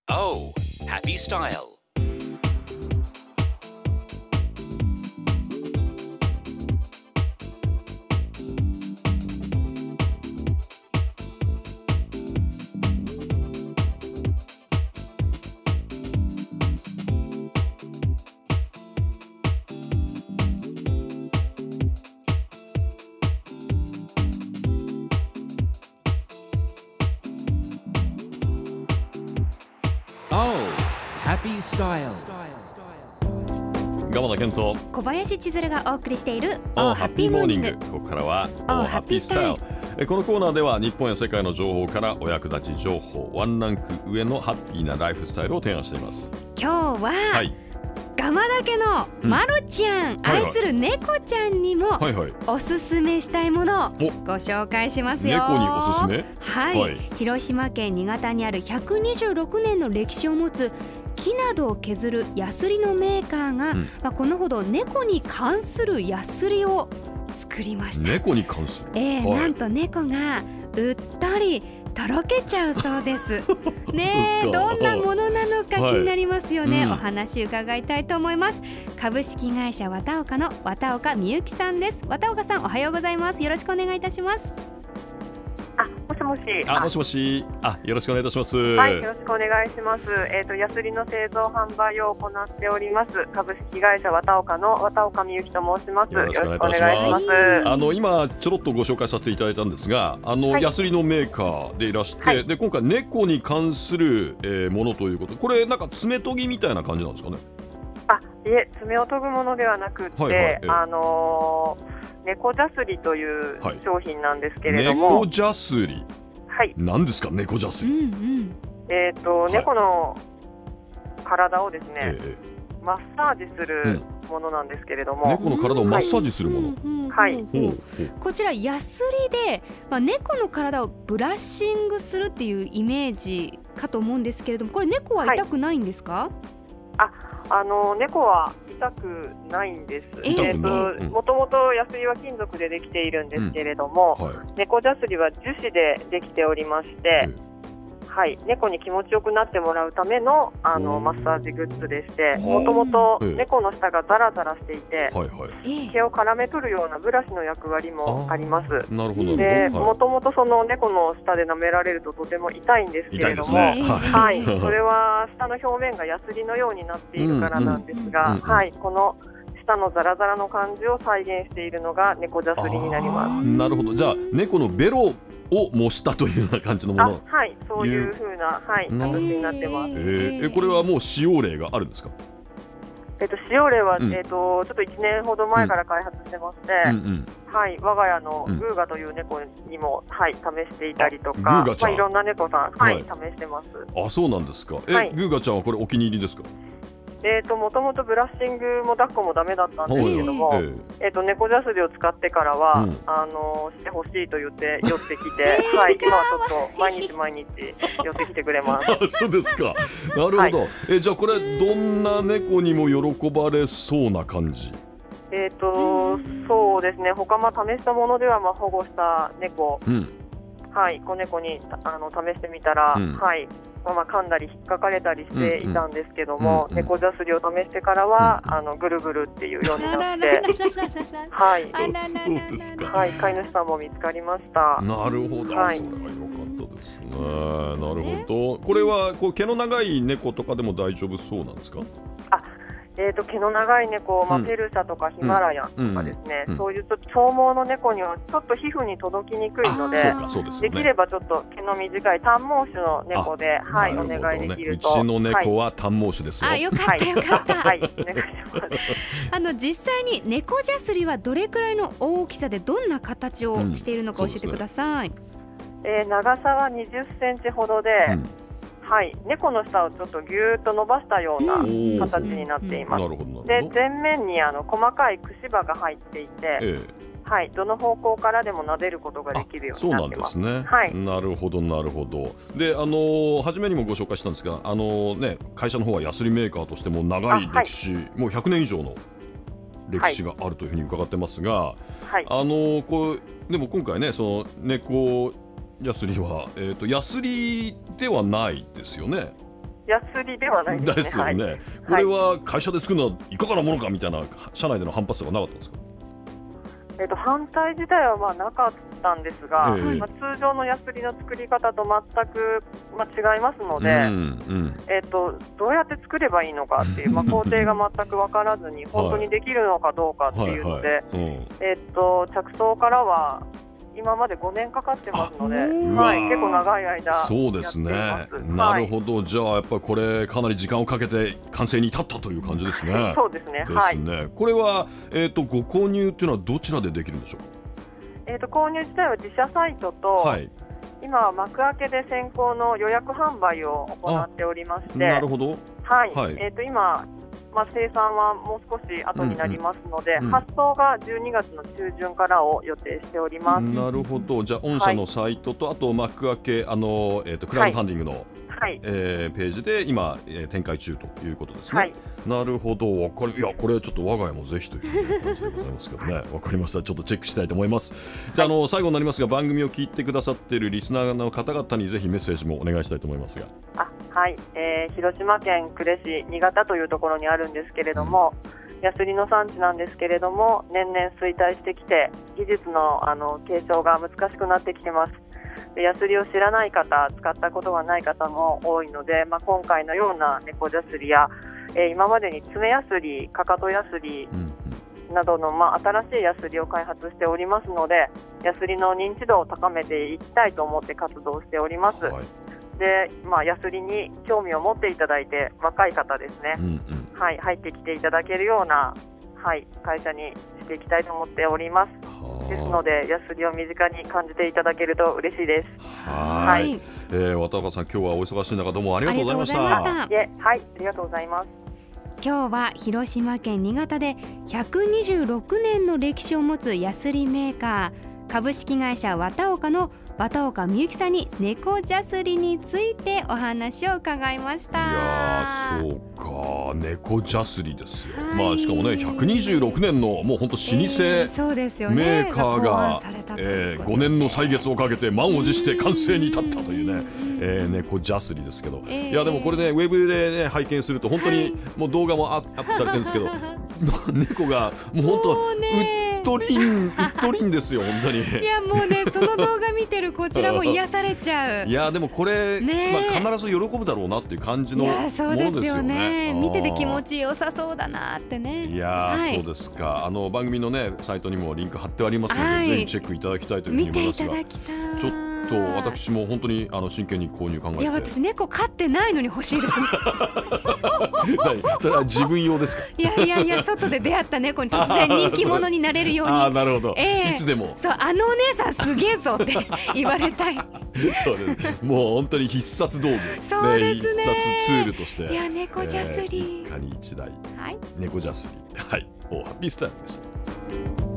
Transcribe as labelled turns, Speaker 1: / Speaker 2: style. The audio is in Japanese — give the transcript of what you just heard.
Speaker 1: Oh, happy style.
Speaker 2: Oh, happy style.
Speaker 3: 鎌田健と
Speaker 4: 小林千鶴がお送りしている
Speaker 3: Oh Happy Morning。 ここからは
Speaker 4: Oh
Speaker 3: Oh
Speaker 4: Happy
Speaker 3: Happy Style。このコーナーでは日本や世界の情報からお役立ち情報、ワンランク上のハッピーなライフスタイルを提案しています。
Speaker 4: 今日は、
Speaker 3: はい、
Speaker 4: 蒲田家のまろちゃん、愛する猫ちゃんにも
Speaker 3: はいはい、
Speaker 4: おすすめしたいものをご紹介しますよ。
Speaker 3: 猫におすすめ。
Speaker 4: はい、
Speaker 3: はい、
Speaker 4: 広島県新潟にある126年の歴史を持つ木などを削るヤスリのメーカーが、このほど猫に関するヤスリを作りました。
Speaker 3: 猫に関する、はい、
Speaker 4: なんと猫がうっとりとろけちゃうそうですね。どんなものなのか気になりますよね、お話伺いたいと思います。株式会社綿岡の綿岡美幸さんです。綿岡さん、おはようございます。よろしくお願いいたします。
Speaker 5: もしもし。
Speaker 3: もしもし。よろしくお願いいたします。
Speaker 5: はい、よろしくお願いします。ヤスリの製造販売を行っております株式会社綿岡の綿岡美幸と申します。よろしくお願いします。
Speaker 3: 今ちょろっとご紹介させていただいたんですが、ヤスリのメーカーでいらして、で今回猫に関する、ものということ。これなんか爪研ぎみたいな感じなんですかね。
Speaker 5: いえ、爪を研ぐものではなくて、猫ジャスリという商品なんですけれども、
Speaker 3: 猫ジャスリ、はい、何ですか猫ジャスリ。
Speaker 5: 猫の体をですね、マッサージするものなんですけれども、
Speaker 3: 猫の体をマッサージするもの、
Speaker 5: はい、
Speaker 4: こちらヤスリで、猫の体をブラッシングするっていうイメージかと思うんですけれども、これ猫は痛くないんですか？
Speaker 5: 猫は痛くないんです。もともとヤスリは金属でできているんですけれども、猫ジャスリは樹脂でできておりまして、猫に気持ちよくなってもらうための、マッサージグッズでして、もともと猫の舌がザラザラしていて、毛を絡め取るようなブラシの役割もあります。
Speaker 3: なるほど。
Speaker 5: で、もともとその猫の舌で舐められるととても痛いんですけれども、それは舌の表面がヤスリのようになっているからなんですが、この舌のザラザラの感じを再現しているのが猫ジャスリになります。
Speaker 3: なるほど。じゃあ猫のベロを模したというような感じのもの。
Speaker 5: そういう風な、形になってます。
Speaker 3: これはもう使用例があるんですか？
Speaker 5: 使用例は、ちょっと1年ほど前から開発してまして、我が家のグーガという猫にも、試していたりとか、いろんな猫さん、試してます。
Speaker 3: そうなんですか。グーガちゃんはこれお気に入りですか？
Speaker 5: もともとブラッシングも抱っこもダメだったんですけども、猫ジャスリを使ってからは、してほしいと言って寄ってきて、今はちょっと毎日寄ってきてくれます。
Speaker 3: そうですか。なるほど。じゃあこれどんな猫にも喜ばれそうな感じ？
Speaker 5: そうですね。他試したものでは、保護した猫、子猫に試してみたら、噛んだり引っかかれたりしていたんですけども、猫ジャスリを試してからは、ぐるぐるっていうようになって、飼い主さんも見つかりました。
Speaker 3: なるほど。それは良かったですね。なるほど。これは毛の長い猫とかでも大丈夫そうなんですか？
Speaker 5: 毛の長い猫、ペルシャとかヒマラヤとかですね、そういう長毛の猫にはちょっと皮膚に届きにくいので、できればちょっと毛の短い短毛種の猫で、お願いできると。
Speaker 3: うちの猫は短毛種ですよ。
Speaker 4: よかったよかった。
Speaker 5: お願いします。
Speaker 4: 実際に猫ジャスリはどれくらいの大きさでどんな形をしているのか教えてください。
Speaker 5: 長さは20センチほどで、猫の舌をちょっとぎゅーっと伸ばしたような形になっています。で、前面に細かいくし歯が入っていて、どの方向からでも撫でることができるようになってます。
Speaker 3: そうなんですね。なるほどなるほど。で、初めにもご紹介したんですが、会社の方はヤスリメーカーとしても長い歴史、もう100年以上の歴史があるというふうに伺ってますが、でも今回ね、その猫ヤスリは、ヤスリではないですよね。
Speaker 5: ヤスリではないですね。
Speaker 3: ですよね、はい、これは会社で作るのはいかがなものかみたいな社内での反発とかなかったんですか？
Speaker 5: 反対自体はまあなかったんですが、通常のヤスリの作り方と全く、違いますので、どうやって作ればいいのかっていう、工程が全く分からずに本当にできるのかどうかっていうので、着想からは今まで5年かかってますので、結構長い間
Speaker 3: そうですね。なるほど、じゃあやっぱりこれかなり時間をかけて完成に至ったという感じですね。
Speaker 5: そうですね。
Speaker 3: ですね。これは、ご購入っていうのはどちらでできるんでしょうか？購入自体は自社サイトと、今は幕開けで先行の予約販売を行っておりまして、 なるほど。
Speaker 5: 今生産はもう少し後になりますので、発送が12月の中旬からを予定しております。
Speaker 3: なるほど。じゃあ御社のサイトと、あと幕開けクラウドファンディングの、ページで今、展開中ということですね。なるほど。いやこれちょっと我が家もぜひという感じでございますけどね。わかりました。ちょっとチェックしたいと思います。じゃあ、最後になりますが、番組を聞いてくださっているリスナーの方々にぜひメッセージもお願いしたいと思いますが。
Speaker 5: 広島県呉市新潟というところにあるんですけれども、ヤスリの産地なんですけれども、年々衰退してきて技術の、継承が難しくなってきてます。でヤスリを知らない方、使ったことがない方も多いので、今回のような猫ジャスリや、今までに爪ヤスリ、かかとヤスリなどの、新しいヤスリを開発しておりますので、ヤスリの認知度を高めていきたいと思って活動しております。でヤスリに興味を持っていただいて、若い方ですね、入ってきていただけるような、会社にしていきたいと思っております。ですので、ヤスリを身近に感じていただけると嬉しいです。
Speaker 3: 渡岡さん、今日はお忙しい中どうもありがとうございました。
Speaker 5: ありがとうございます。
Speaker 4: 今日は広島県新潟で126年の歴史を持つヤスリメーカー、株式会社綿岡の綿岡美幸さんに猫ジャスリについてお話を伺いました。
Speaker 3: いやそうか、猫ジャスリですよ。しかもね、126年のもう本当老舗メーカーが、5年の歳月をかけて満を持して完成に至ったというね、猫ジャスリですけど、いやでもこれね、ウェブで、ね、拝見すると本当にもう動画もアップされてるんですけど猫がもう本当うっとりんですよ本当に。
Speaker 4: いやもうね、その動画見てるこちらも癒されちゃう。
Speaker 3: いやでもこれ、必ず喜ぶだろうなっていう感じのものですよね。
Speaker 4: そうですよね。見てて気持ちよさそうだなってね。
Speaker 3: いや、そうですか。番組のねサイトにもリンク貼ってありますので、ぜひチェックいただきたいというふうに思いますが、
Speaker 4: 見ていただきたい。
Speaker 3: ちょっと私も本当に真剣に購入考えて。
Speaker 4: いや私猫飼ってないのに欲しいですね
Speaker 3: それは自分用ですか？
Speaker 4: いや外で出会った猫に突然人気者になれるように。
Speaker 3: なるほど、いつでも
Speaker 4: そう、お姉さんすげえぞって言われたい
Speaker 3: そうです。もう本当に必殺道具、
Speaker 4: そうですね、
Speaker 3: 必殺ツールとして、
Speaker 4: いや猫ジャスリ、
Speaker 3: 一家に一台、猫ジャスリ、ハッピースタイルでした。